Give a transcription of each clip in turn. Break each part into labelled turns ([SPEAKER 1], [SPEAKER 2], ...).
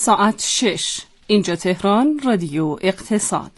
[SPEAKER 1] ساعت 6. اینجا تهران، رادیو اقتصاد.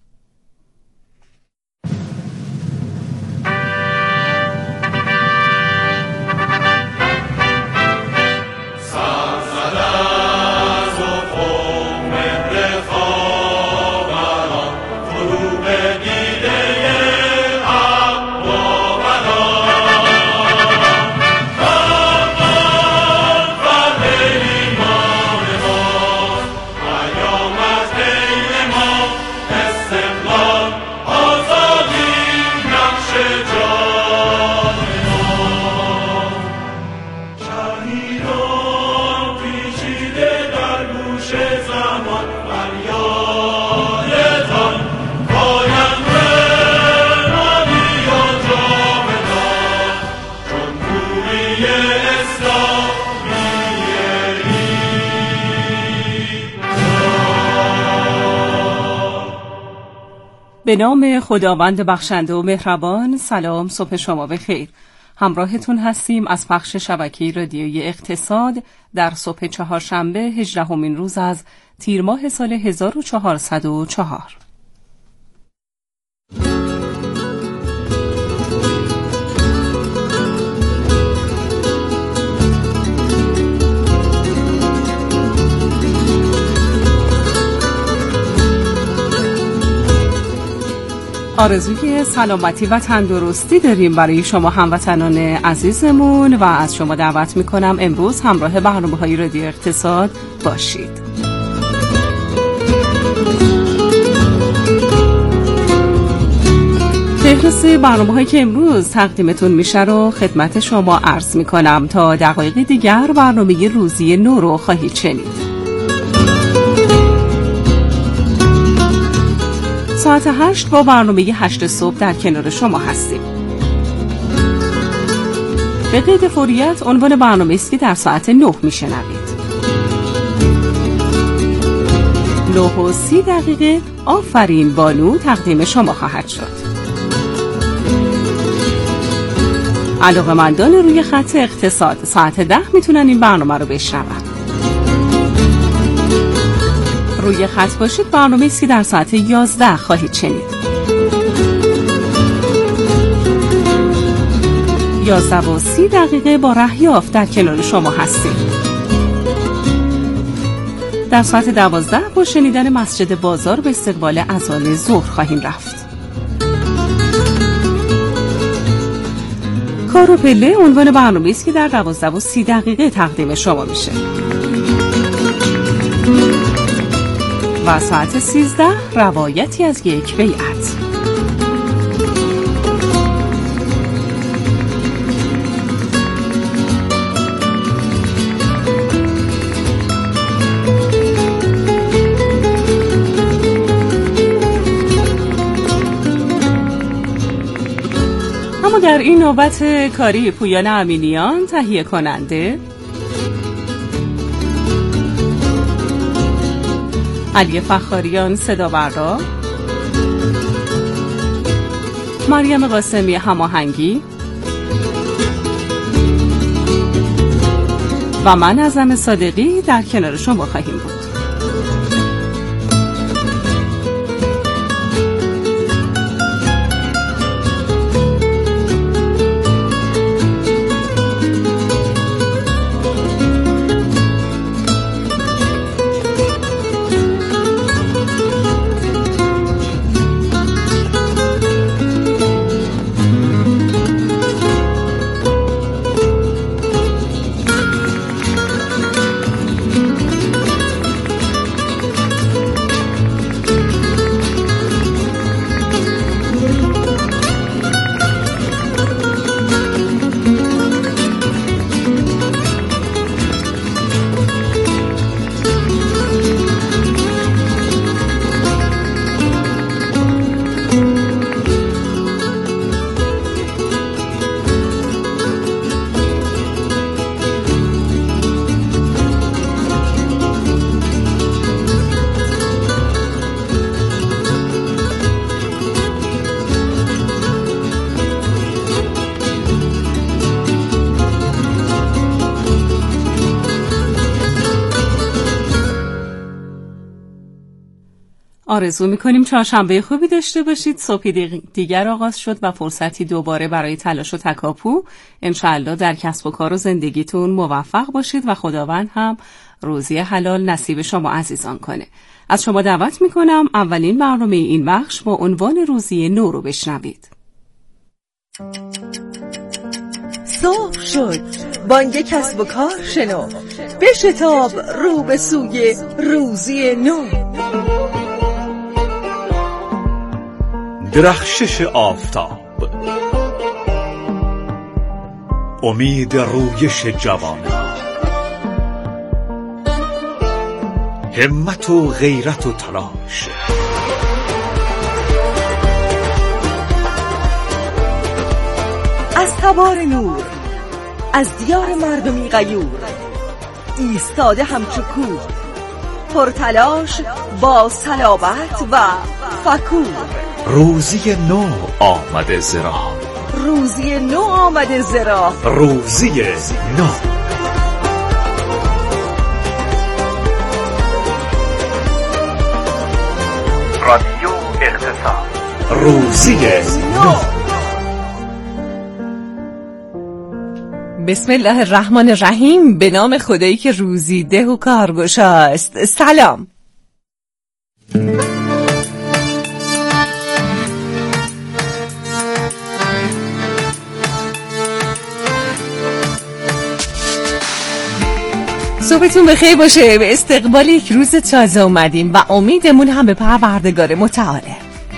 [SPEAKER 1] به نام خداوند بخشنده و مهربان. سلام، صبح شما بخیر. همراهتون هستیم از پخش شبکه رادیویی اقتصاد در صبح چهارشنبه 18مین روز از تیر ماه سال 1404. آرزوی سلامتی و تندرستی داریم برای شما هموطنان عزیزمون و از شما دعوت میکنم امروز همراه برنامه‌های رادیو اقتصاد باشید. فهرست برنامه‌هایی که امروز تقدیمتون میشه رو خدمت شما عرض میکنم. تا دقایق دیگر برنامه روزی نو رو خواهید شنید. ساعت 8 با برنامه 8 صبح در کنار شما هستیم. به قید فوریت عنوان برنامه است که در ساعت 9 میشنوید. 9:30 آفرین بانو تقدیم شما خواهد شد. علاقه‌مندان روی خط اقتصاد ساعت 10 میتونن این برنامه رو بشنون. روی خط باشید برنامه است که در ساعت 11 خواهید شنید. 11:30 با رهیافت در کنار شما هستیم. در ساعت 12 با شنیدن مسجد بازار به استقبال اذان ظهر خواهیم رفت. کار و پله عنوان برنامه است که در 12:30 تقدیم شما میشه. و ساعت 13 روایتی از یک بیعت. اما در این نوبت کاری پویان امینیان تهیه کننده، علی فخاریان صدا بردار، مریم قاسمی هماهنگی و من عزم صادقی در کنار شما خواهیم بود. آرزو میکنیم چهارشنبه خوبی داشته باشید. صبحی دیگر آغاز شد و فرصتی دوباره برای تلاش و تکاپو. انشاءالله در کسب و کار و زندگیتون موفق باشید و خداوند هم روزی حلال نصیب شما عزیزان کنه. از شما دعوت میکنم اولین برنامه این بخش با عنوان روزی نو رو بشنوید.
[SPEAKER 2] صبح شد، بانگ کسب و کار شنو، بشتاب رو به سوی روزی نو.
[SPEAKER 3] درخشش آفتاب، امید رویش جوانان، همت و غیرت و تلاش،
[SPEAKER 2] از تبار نور، از دیار مردمی غیور، ایستاده همچو کوه، پرتلاش با صلابت و فکور.
[SPEAKER 3] روزی نو آمده زرا،
[SPEAKER 2] روزی نو آمده زرا،
[SPEAKER 3] روزی نو.
[SPEAKER 4] رادیو اقتصاد،
[SPEAKER 3] روزی نو.
[SPEAKER 2] بسم الله الرحمن الرحیم. به نام خدایی که روزی ده و کارگشاست. سلام. صبحتون بخیر باشه. به استقبال یک روز تازه اومدیم و امیدمون هم به پروردگار متعاله.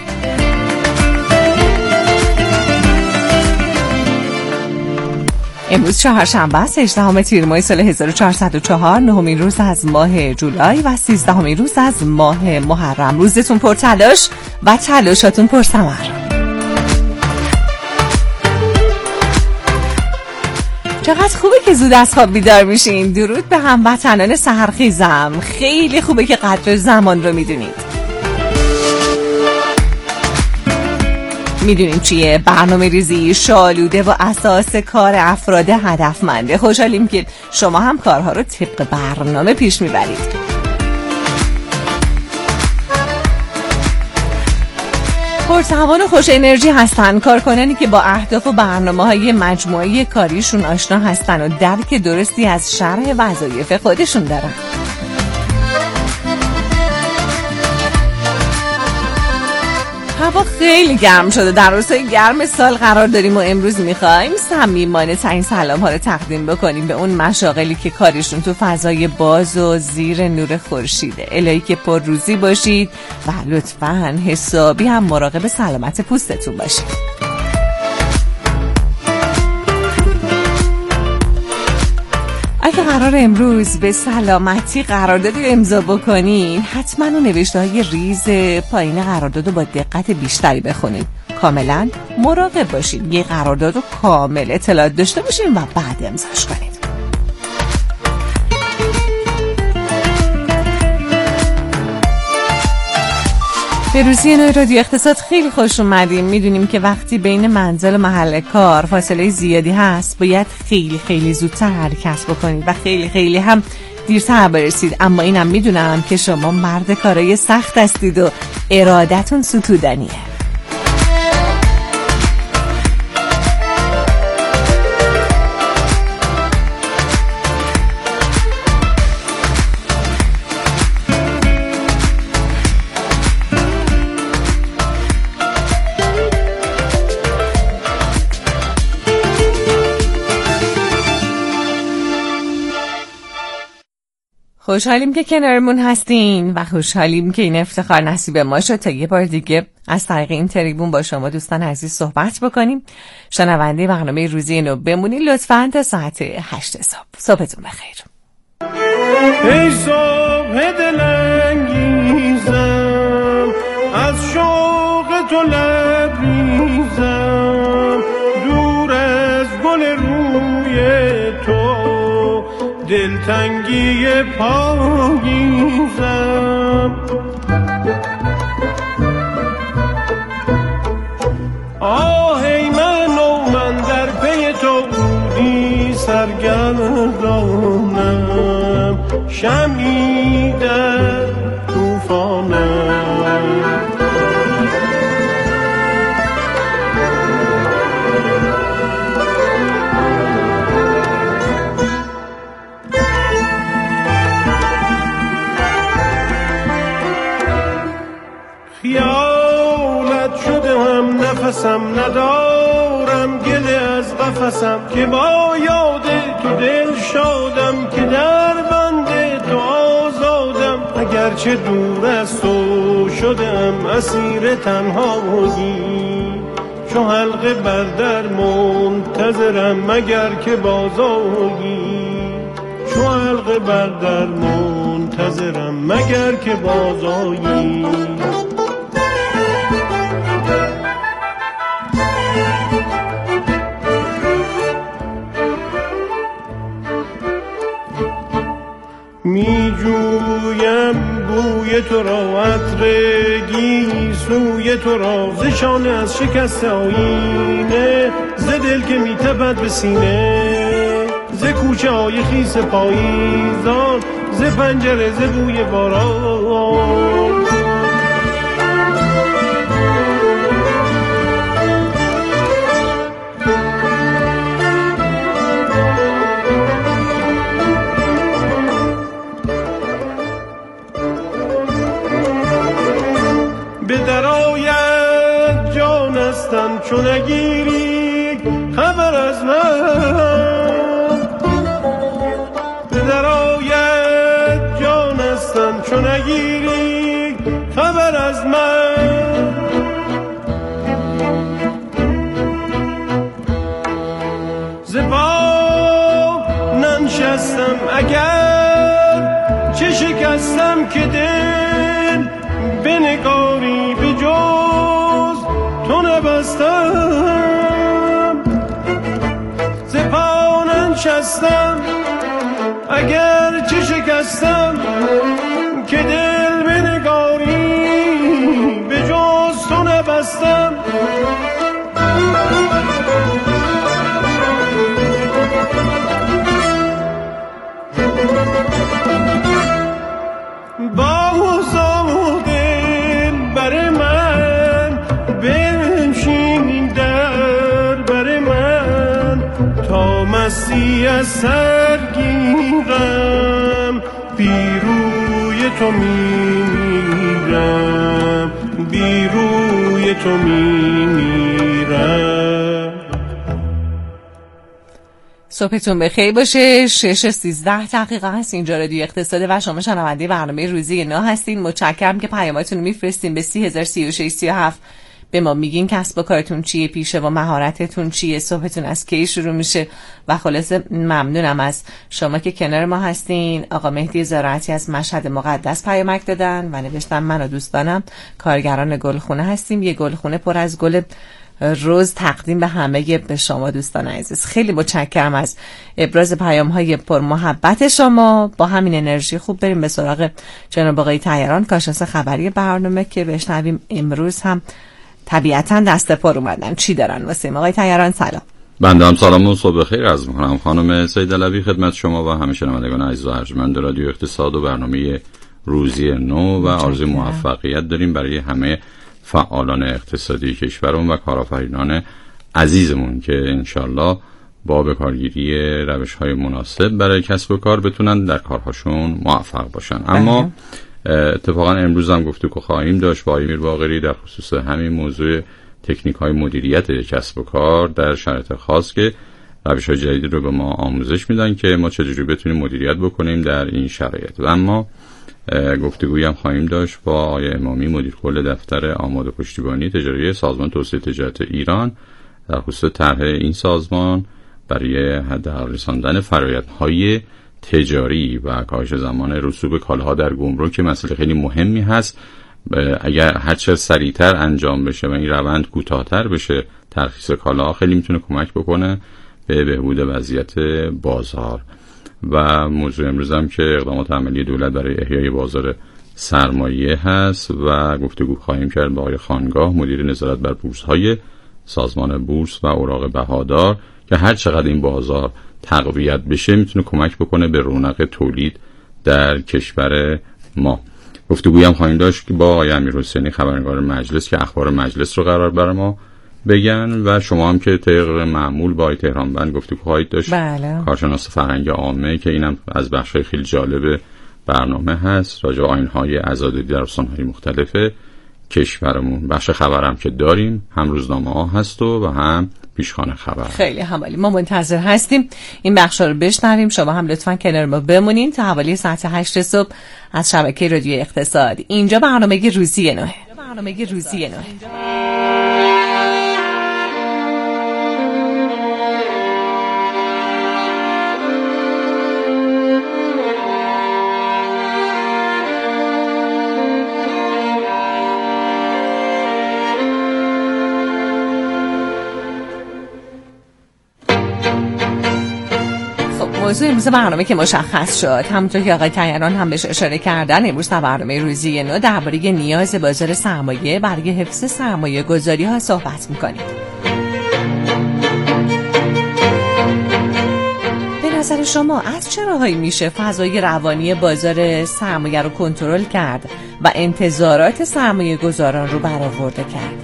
[SPEAKER 2] امروز چهارشنبه است، 18 تیر ماه سال 1404، نهمین روز از ماه جولای و 13مین روز از ماه محرم. روزتون پر تلاش و تلاشاتون پر ثمر. چقدر خوبه که زود از خواب بیدار میشین. درود به هموطنان سحرخیزم. خیلی خوبه که قدر زمان رو میدونید. میدونیم چیه؟ برنامه ریزی شالوده و اساس کار افراد هدفمنده. خوشحالیم که شما هم کارها رو طبق برنامه پیش میبرید. پرتوان و خوش انرژی هستن کارکنانی که با اهداف و برنامه‌های مجموعه کاریشون آشنا هستن و درک درستی از شرح وظایف خودشون دارن. هوا خیلی گرم شده. در روزهای گرم سال قرار داریم و امروز میخوایم صمیمانه ترین سلام ها رو تقدیم بکنیم به اون مشاغلی که کارشون تو فضای باز و زیر نور خورشیده. الهی که پر روزی باشید و لطفاً حسابی هم مراقب سلامت پوستتون باشید. اگه قرار امروز به سلامتی قراردادی امضا بکنین، حتما اون نوشته‌های ریز پایین قرارداد رو با دقت بیشتری بخونین. کاملا مراقب باشین. یه قرارداد رو کامل اطلاعات داشته باشین و بعد امضاش کنید. به روزی نو رادیو اقتصاد خیلی خوش اومدیم. میدونیم که وقتی بین منزل و محل کار فاصله زیادی هست، باید خیلی خیلی زودتر حرکت بکنید و خیلی خیلی هم دیرتر برسید. اما اینم میدونم که شما مرد کارای سخت هستید و ارادتون ستودنیه. خوشحالیم که کنارمون هستین و خوشحالیم که این افتخار نصیب ما شد تا یه بار دیگه از طریق این تریبون با شما دوستان عزیز صحبت بکنیم. شنونده برنامه روزی نو بمونید لطفاً تا ساعت 8 صبح. صبحتون بخیر.
[SPEAKER 5] ای صبح دلانگیزم، از شوق تو لبریزم، دور از گل روی تو دلتنگی پاییزم. آه ای من در پی تو بودی سرگردانم، شمعی در طوفانم. نفسم ندارم گله از قفسم که با یاد تو دل شادم که در بند تو آزادم اگرچه دور از تو شدم اسیر تنهایی چو حلقه بر در منتظرم مگر که بازآیی چو حلقه بر در منتظرم مگر که بازآیی می جویم بوی تو را عطرگی سوی تو را ز شانه از شکست آیینه ز دل که می تپد به سینه ز کوچه های خیس پاییزان ز پنجره ز بوی باران به درآید جانستن چون نگیری خبر از من به درآید جانستن چون نگیری خبر از من ز پا ننشستم اگر چه شکستم که دل بنگاری به جز تو نبستم ز پا ننشستم اگر چه شکستم که دل بنگاری به جز تو نبستم مستی از سرگیرم بیروی تو میمیرم بیروی تو میمیرم.
[SPEAKER 2] صبحتون بخیر باشه. 6:13 هست. اینجا رادیو اقتصاد و شما شنونده برنامه روزی نا هستین. متشکرم که پیاماتون رو میفرستین به 303637 به ما میگین کسب و کارتون چیه، پیشه و مهارتتون چیه، صبحتون از کی شروع میشه و خلاصه ممنونم از شما که کنار ما هستین. آقا مهدی زراعتی از مشهد مقدس پیامک دادن و نوشتن من و دوستانم کارگران گلخونه هستیم، یه گلخونه پر از گل روز تقدیم به همه به شما دوستان عزیز. خیلی متشکرم از ابراز پیام‌های پر محبت شما. با همین انرژی خوب بریم به سراغ جناب آقای طیران کارشناس خبری برنامه که بشنویم امروز هم طبیعتاً دست پر اومدن چی دارن واسه ما. آقای طیران سلام.
[SPEAKER 6] بنده هم سلام و صبح خیر عرض می‌کنم خانم سیدعلوی خدمت شما و همه شنوندگان عزیز و ارجمند رادیو اقتصاد و برنامه روزی نو و آرزوی موفقیت داریم برای همه فعالان اقتصادی کشورمون و کارآفرینان عزیزمون که انشالله با به کارگیری روش‌های مناسب برای کسب و کار بتونن در کارهاشون موفق باشن. اما اتفاقا امروز هم گفتگو خواهیم داشت با امیر باقری در خصوص همین موضوع تکنیک‌های مدیریت کسب و کار در شرایط خاص که روش‌های جدید رو به ما آموزش میدن که ما چجوری بتونیم مدیریت بکنیم در این شرایط. و اما گفتگویی هم خواهیم داشت با آقای امامی مدیر کل دفتر آماد و پشتیبانی تجاری سازمان توسعه تجارت ایران در خصوص طرح این سازمان برای حداقل رساندن فرآیندهای تجاری و کاهش زمان رسوب کالاها در گمرک که مسئله خیلی مهمی هست. اگر هرچه سریعتر انجام بشه و این روند کوتاه‌تر بشه ترخیص کالاها خیلی میتونه کمک بکنه به بهبود وضعیت بازار. و موضوع امروز هم که اقدامات عملی دولت برای احیای بازار سرمایه هست و گفتگو خواهیم کرد با آقای خانگاه مدیر نظارت بر بورس‌های سازمان بورس و اوراق بهادار که هر چقدر این بازار تقویت بشه میتونه کمک بکنه به رونق تولید در کشور ما. گفتگویی هم خواهیم داشت که با آقای امیرحسینی خبرنگار مجلس که اخبار مجلس رو قرار برای ما بگن و شما هم که طبق معمول با تهرانبند گفتگو خواهید داشت.
[SPEAKER 2] بله.
[SPEAKER 6] کارشناس فرهنگ عامه که اینم از بخش‌های خیلی جالب برنامه هست راجع به آیین‌های عزاداری در استان‌های مختلف کشورمون. بخش خبرم که داریم، هم روزنامه ها هست و هم پیشخوان خبر.
[SPEAKER 2] خیلی همالی، ما منتظر هستیم این بخش رو بشنویم. شما هم لطفاً کنار ما بمونین تا حوالی ساعت 8 صبح از شبکه رادیو اقتصاد. اینجا برنامه روزی نوه. موضوع امروز برنامه که مشخص شد، همونطور که آقای طیران هم بهش اشاره کردن، امروز در برنامه روزی نو درباره نیاز بازار سرمایه برای حفظ سرمایه گذاری ها صحبت میکنیم. به نظر شما از چه راهایی میشه فضای روانی بازار سرمایه رو کنترل کرد و انتظارات سرمایه گذاران رو برآورده کرد؟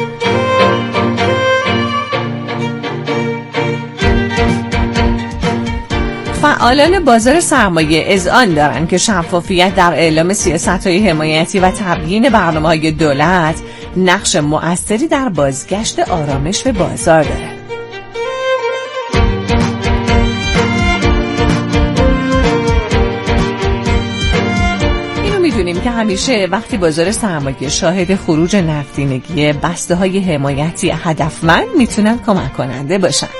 [SPEAKER 2] فعالان بازار سرمایه اذعان دارند که شفافیت در اعلام سیاست‌های حمایتی و تبیین برنامه‌های دولت نقش مؤثری در بازگشت آرامش به بازار داره. اینو میدونیم که همیشه وقتی بازار سرمایه شاهد خروج نقدینگی، بسته‌های حمایتی هدفمند میتونن کمک کننده باشن.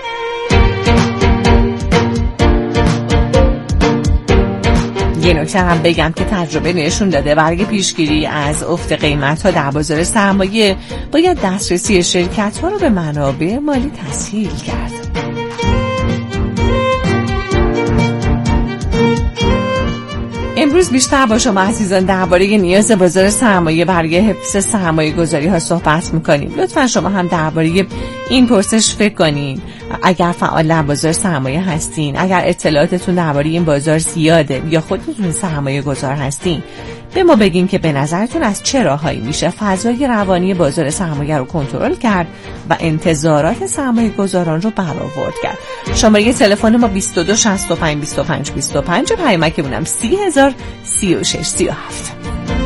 [SPEAKER 2] یه نکته هم بگم که تجربه نشون داده برای پیشگیری از افت قیمت‌ها در بازار سرمایه باید دسترسی شرکت‌ها رو به منابع مالی تسهیل کرد. امروز بیشتر با شما عزیزان درباره نیاز بازار سرمایه برای حفظ سرمایه گذاری ها صحبت میکنیم. لطفا شما هم درباره این پرسش فکر کنین. اگر فعال در بازار سرمایه هستین، اگر اطلاعاتتون درباره این بازار زیاده یا خودتون سرمایه گذار هستین، به ما بگین که به نظرتون از چه راهایی میشه فضای روانی بازار سرمایه رو کنترل کرد و انتظارات سرمایه گذاران رو برآورد کرد. شماره تلفن ما 22 65 25 25، پیامکمون 3036 37.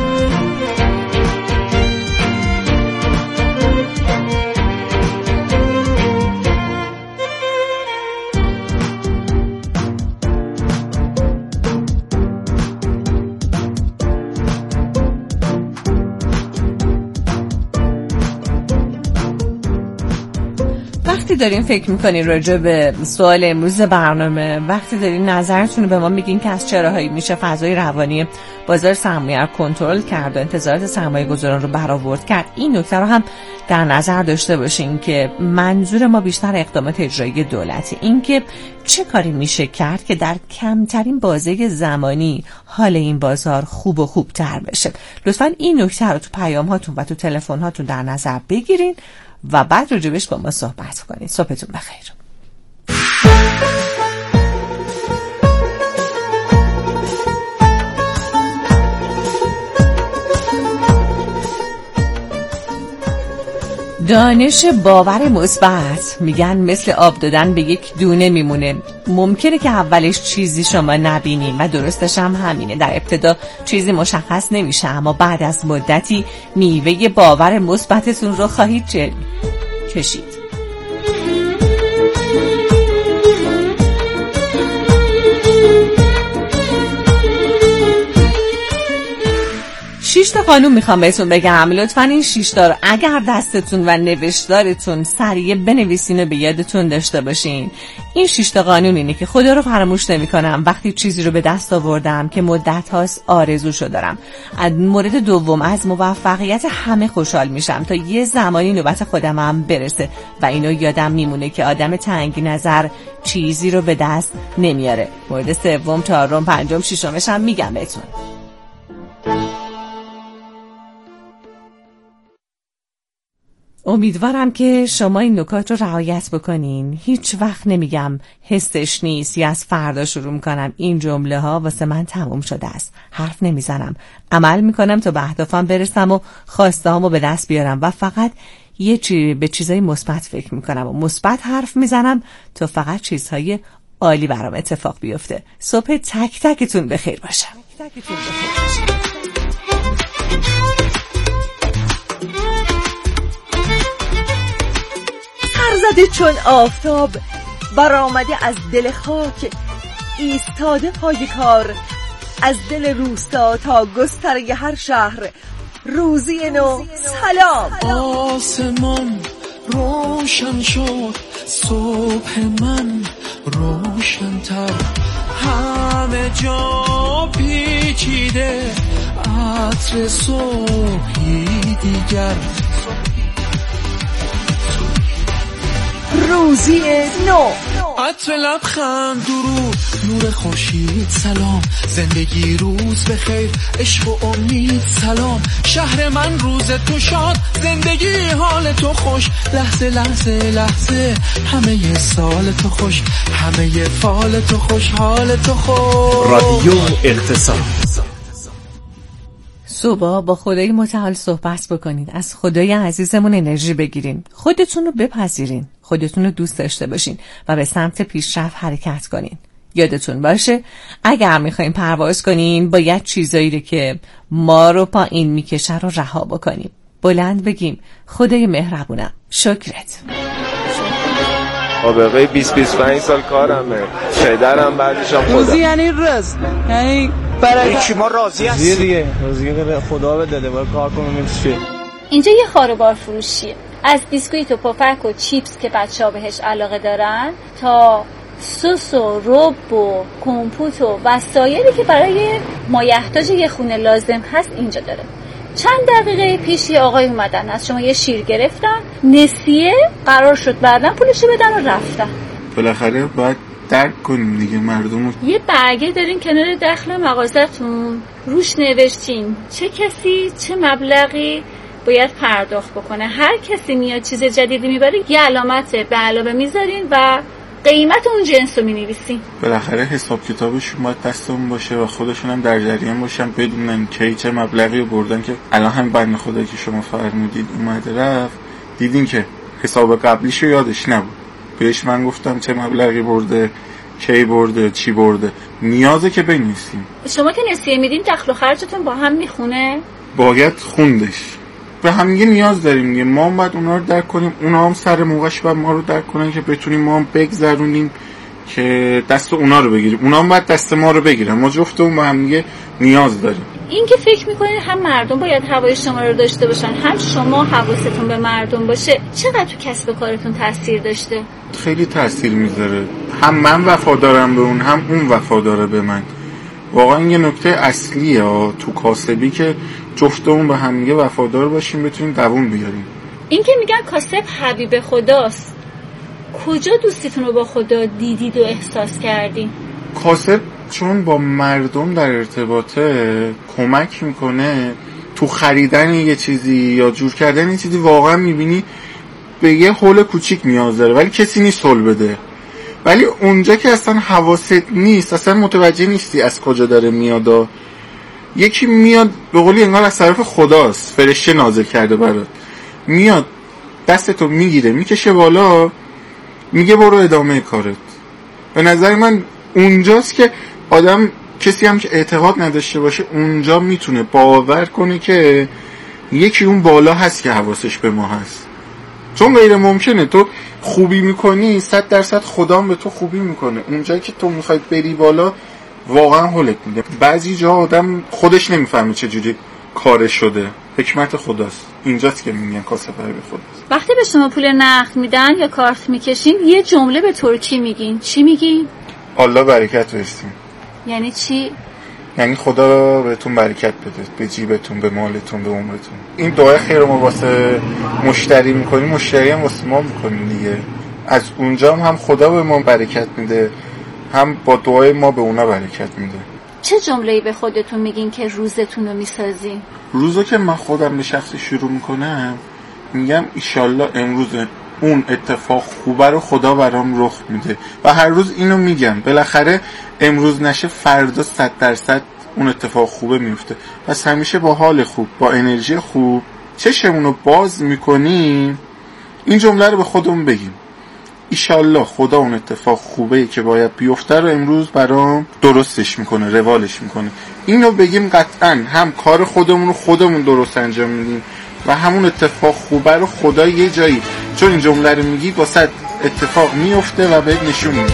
[SPEAKER 2] وقتی دارین فکر میکنین راجع به سوال امروز برنامه، وقتی دارین نظرتون رو به ما میگین که از چه راهایی میشه فضای روانی بازار سرمایه رو کنترل کرد و انتظارات سرمایه گذاران رو برآورد کرد، این نکته رو هم در نظر داشته باشین که منظور ما بیشتر اقدامات اجرایی دولتی، این که چه کاری میشه کرد که در کمترین بازه زمانی حال این بازار خوب و خوبتر بشه. لطفاً این نکته رو تو پیام هاتون و تو تلفن هاتون در نظر بگیرین و بعد راجبش با ما صحبت کنید. صبحتون بخیر. دانش باور مثبت میگن مثل آب دادن به یک دونه میمونه. ممکنه که اولش چیزی شما نبینین و درستش هم همینه. در ابتدا چیزی مشخص نمیشه، اما بعد از مدتی میوه باور مثبتتون رو خواهید کشید. 6 تا قانون میخوام بهتون بگم. لطفاً این 6 تا رو اگر دستتون و نوشتارتون سریع بنویسین و به یادتون داشته باشین. این 6 تا قانون اینه که خدا رو فراموش نمی‌کنم وقتی چیزی رو به دست آوردم که مدت هاست آرزوشو دارم. مورد دوم، از موفقیت همه خوشحال میشم تا یه زمانی نوبت خودم هم برسه و اینو یادم میمونه که آدم تنگ نظر چیزی رو به دست نمیاره. مورد سوم، چهارم، پنجم، ششمش هم میگم بهتون. امیدوارم که شما این نکات رو رعایت بکنین. هیچ وقت نمیگم حسش نیست یا از فردا شروع میکنم این جمله ها واسه من تموم شده است. حرف نمیزنم، عمل میکنم تا به اهدافم برسم و خواسته هامو به دست بیارم و فقط به چیزای مثبت فکر میکنم و مثبت حرف میزنم تا فقط چیزهای عالی برام اتفاق بیفته. صبح تک تکتون بخیر باشه. شده چون آفتاب برآمده از دل خاک، ایستاده پای کار از دل روستا تا گستره هر شهر. روزی نو سلام.
[SPEAKER 7] آسمان روشن شد، صبح من روشن‌تر، همه جا پیچیده عطر صبحی دیگر.
[SPEAKER 2] روزی نو،
[SPEAKER 7] عطر لبخند، درود، نور خورشید سلام، زندگی روز بخیر، عشق و امید سلام. شهر من روز تو شاد، زندگی حال تو خوش، لحظه لحظه لحظه همه سال تو خوش، همه فال تو خوش، حال تو خوش.
[SPEAKER 3] رادیو اقتصاد.
[SPEAKER 2] صبح با خدای متعال صحبت بکنید، از خدای عزیزمون انرژی بگیرین، خودتون رو بپذیرین، خودتون رو دوست داشته باشین و به سمت پیشرفت حرکت کنین. یادتون باشه اگر میخوایم پرواز کنین باید چیزایی رو که ما رو پایین میکشه رو رها بکنیم. بلند بگیم خدای مهربونم شکرت.
[SPEAKER 8] سابقه 20-25 سال کارمه، پدرم بعدشم خودم.
[SPEAKER 9] روزی یعنی رزق، یعنی برای
[SPEAKER 8] کی ما راضی هستیم
[SPEAKER 9] دیگه. روزی به خدا بده، باید کار کنیم چیه.
[SPEAKER 10] اینجا یه خاروبار فروشیه، از بیسکویت و پفک و چیپس که بچه‌ها بهش علاقه دارن تا سس و رب و کمپوت و وسایلی که برای مایحتاج یه خونه لازم هست اینجا داره. چند دقیقه پیش یه آقای اومدن از شما یه شیر گرفتن، نسیه قرار شد بعدن پولشو بدن و رفتن.
[SPEAKER 11] بالاخره باید درک کنیم دیگه مردم.
[SPEAKER 10] یه برگه دارین کنار دخل مغازتون، روش نوشتین چه کسی چه مبلغی باید پرداخت بکنه. هر کسی میاد چیز جدیدی میبره یه علامت به علاوه میذارین و قیمت اون جنس رو مینویسین.
[SPEAKER 11] بالاخره حساب کتابشون باید دستمون باشه و خودشون هم در جریان باشن، بدونن کی چه مبلغی رو بردن. که الان هم بنده خدایی که شما فرمودید اومد رفت، دیدین که حساب قبلیشو یادش نبود. بهش من گفتم چه مبلغی برده، کی برده، چی برده. نیازه که بنویسیم.
[SPEAKER 10] شما که نسیه میدین دخل و خرجتون با هم میخونه؟
[SPEAKER 11] باید خوندش. به هم دیگه نیاز داریم دیگه. ما هم باید اونا رو درک کنیم، اونا هم سر موقعش باید ما رو درک کنن که بتونیم ما هم بگذرونیم که دست اونا رو بگیریم، اونا هم باید دست ما رو بگیرن. ما جفتمون با هم دیگه نیاز داریم.
[SPEAKER 10] این که فکر میکنید هم مردم باید هوای شما رو داشته باشن، هم شما حواستون به مردم باشه، چقدر تو کسب کارتون تاثیر داشته؟
[SPEAKER 11] خیلی تاثیر میذاره. هم من وفادارم به اون، هم اون وفاداره به من. واقعا یه نکته اصلیه تو کاسبی که جفتمون به هم دیگه وفادار باشیم، بتونیم دووم بیاریم.
[SPEAKER 10] این که میگن کاسب حبیب خداست، کجا دوستیتون رو با خدا دیدید و احساس کردین؟
[SPEAKER 11] کاسب چون با مردم در ارتباطه، کمک میکنه تو خریدن یه چیزی یا جور کردن یه چیزی. واقعا میبینی به یه حول کوچیک نیاز داره ولی کسی نیست حول بده. ولی اونجا که اصلا حواست نیست، اصلا متوجه نیستی از کجا داره میاد. یکی میاد به قولی انگار از طرف خداست، فرشته نازل کرده برات، میاد دستتو میگیره میکشه بالا، میگه برو ادامه کارت. به نظر من اونجاست که آدم، کسی هم که اعتقاد نداشته باشه، اونجا میتونه باور کنه که یکی اون بالا هست که حواسش به ما هست. چون غیر ممکنه تو خوبی میکنی 100% خدام به تو خوبی میکنه. اونجایی که تو میخوای بری بالا واقعا هولت میده. بعضی جا آدم خودش نمیفهمه چجوری کارش شده، حکمت خداست. اینجاست که میگن کاسب حبیب خداست.
[SPEAKER 10] وقتی به شما پول نقد میدن یا کارت میکشین یه جمله به ترکی میگین، چی میگین؟
[SPEAKER 11] الله برکت بهتون.
[SPEAKER 10] یعنی چی؟
[SPEAKER 11] یعنی خدا بهتون برکت بده، به جیبتون، به مالتون، به عمرتون. این دعای خیر رو ما واسه مشتری میکنیم، مشتری هم واسه ما میکنیم دیگه. از اونجا هم خدا به ما برکت میده، هم با دعای ما به اونا برکت میده.
[SPEAKER 10] چه جمله‌ای به خودتون میگین که روزتون رو میسازین؟
[SPEAKER 11] روزو که من خودم به شخصی شروع میکنم میگم ایشالله امروز اون اتفاق خوبه رو خدا برام رخ میده و هر روز اینو میگم. بالاخره امروز نشه فردا 100% اون اتفاق خوبه میفته. پس همیشه با حال خوب، با انرژی خوب چشمونو باز میکنیم، این جمله رو به خودمون بگیم ایشالله خدا اون اتفاق خوبه که باید بیفته رو امروز برام درستش میکنه، روالش میکنه. اینو بگیم قطعا هم کار خودمون رو خودمون درست انجام میدیم و همون اتفاق خوبه رو خدا یه جایی چون این جمله رو میگی واسه اتفاق میفته و بهت نشون میده.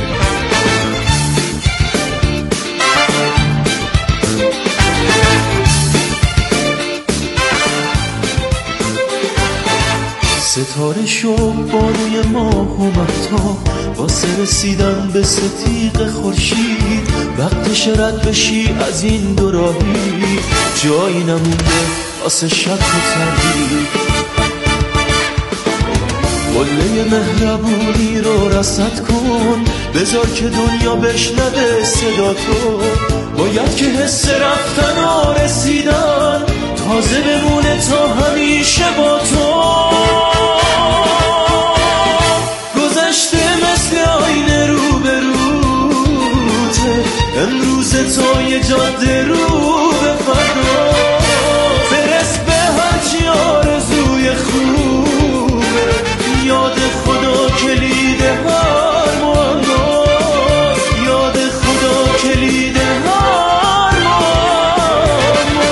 [SPEAKER 7] ستاره شد بانوی ماه و مهتاب واسه رسیدن به ستیق خورشید، وقتش رد بشی از این دو راهی، جایی نمونده واسه شک و تردید. قله مهربونی رو رصد کن، بذار که دنیا بشنوه صدا تو، باید که حس رفتن و رسیدن تازه بمونه تا همیشه با تو. گذشته مثل آینه رو به روته، امروز تو یه جاده رو به فردا، برس به هرچی آرزوی خوبه، یاد خدا کلید هر معما، یاد خدا کلید هر معما.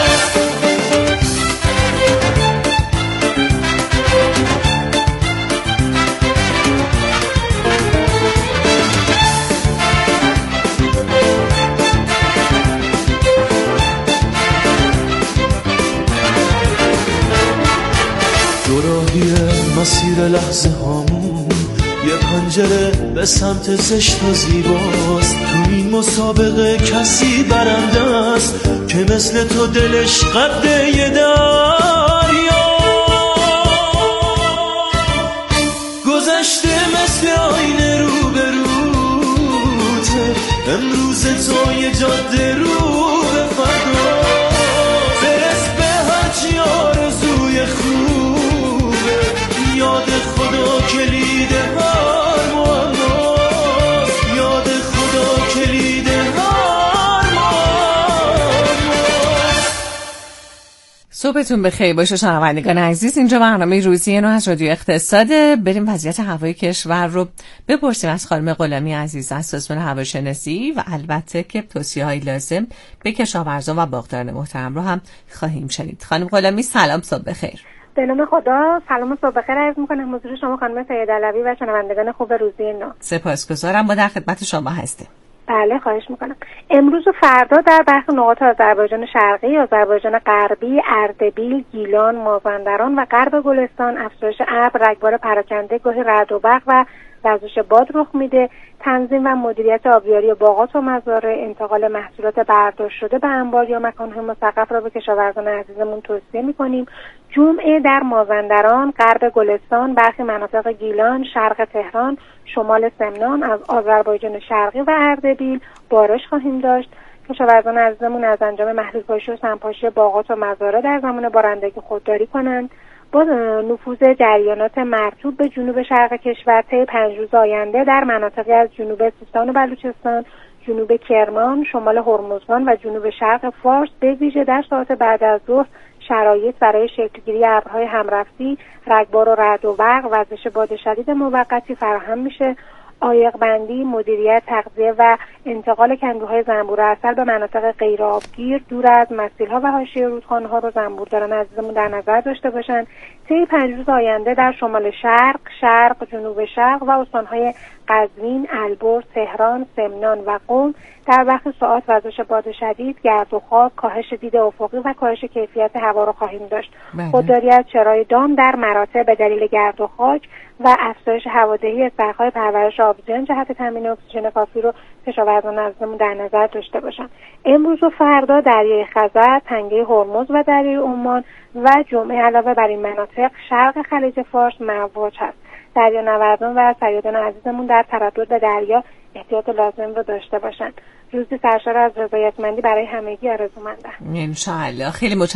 [SPEAKER 7] مسیر لحظه هامون یه پنجره به سمت زشت و زیباست، تو این مسابقه کسی برنده است که مثل تو دلش قد یه دریا. گذشته مثل آینه رو به روته، امروز تو یه جاده رو به فردا، برس به هرچی آرزوی خوبه، یاد خدا کلید هر معما، یاد خدا کلید هر معما.
[SPEAKER 2] صبحتون بخیر باشه شنوندگان عزیز. اینجا برنامه روزی نو از رادیو اقتصاده. بریم وضعیت هوای کشور رو بپرسیم از خانم غلامی عزیز از سازمان هواشناسی و البته که توصیه‌های لازم به کشاورزان و باغداران محترم رو هم خواهیم شنید. خانم غلامی سلام، صبح بخیر.
[SPEAKER 12] به نام خدا، سلام و صبح بخیر عرض می‌کنم حضور شما خانم سیدعلوی و شنوندگان خوب روزی نو.
[SPEAKER 2] سپاسگزارم، ما در خدمت شما هستیم.
[SPEAKER 12] بله خواهش میکنم. امروز و فردا در برخی نقاط آذربایجان شرقی، آذربایجان غربی، اردبیل، گیلان، مازندران و غرب گلستان افزایش ابر، رگبار پراکنده، گاهی رعد و برق و وزش باد رخ میده. تنظیم و مدیریت آبیاری باغات و مزارع، انتقال محصولات برداشت شده به انبار یا مکان‌های مصرف را به کشاورزان عزیزمون توصیه می‌کنیم. جمعه در مازندران، غرب گلستان، برخی مناطق گیلان، شرق تهران، شمال سمنان، از آذربایجان شرقی و اردبیل بارش خواهیم داشت. کشاورزان عزیزمون از انجام محصولپاشی و سمپاشی باغات و مزارع در زمان بارندگی خودداری کنند. با نفوذ جریانات مرطوب به جنوب شرق کشور طی 5 روز آینده در مناطقی از جنوب سیستان و بلوچستان، جنوب کرمان، شمال هرمزگان و جنوب شرق فارس به ویژه در ساعات بعد از ظهر شرایط برای شکلگیری ابرهای همرفتی، رگبار و رعد و برق، وزش باد شدید موقتی فراهم میشه. عایق بندی، مدیریت، تغذیه و انتقال کندوهای زنبور عسل به مناطق غیر آبگیر دور از مسیرها و حاشیه رودخانه‌ها رو زنبورداران عزیزمون در نظر داشته باشن. طی 5 روز آینده در شمال شرق، جنوب شرق و استانهای قزوین، البرز، تهران، سمنان و قم در برخی ساعات وزش باد شدید، گرد و خاک، کاهش دید افقی و کاهش کیفیت هوا رو خواهیم داشت. خودداری از چرای دام در مراتع به دلیل گرد و خاک و افزایش هوادهی استخرهای پرورش آبزیان جهت تامین اکسیژن کافی رو کشاورزان عزیزمون در نظر داشته باشن. امروز و فردا دریای خزر، تنگه هرمز و دریای عمان و جمعه علاوه بر این مناطق شرق خلیج فارس مواج هست. دریانوردان و صیادان عزیزمون در تردد به دریا احتیاط لازم رو داشته باشن. روزی سرشار از رضایتمندی برای همگی آرزومندم.
[SPEAKER 2] ان شاء الله. خیلی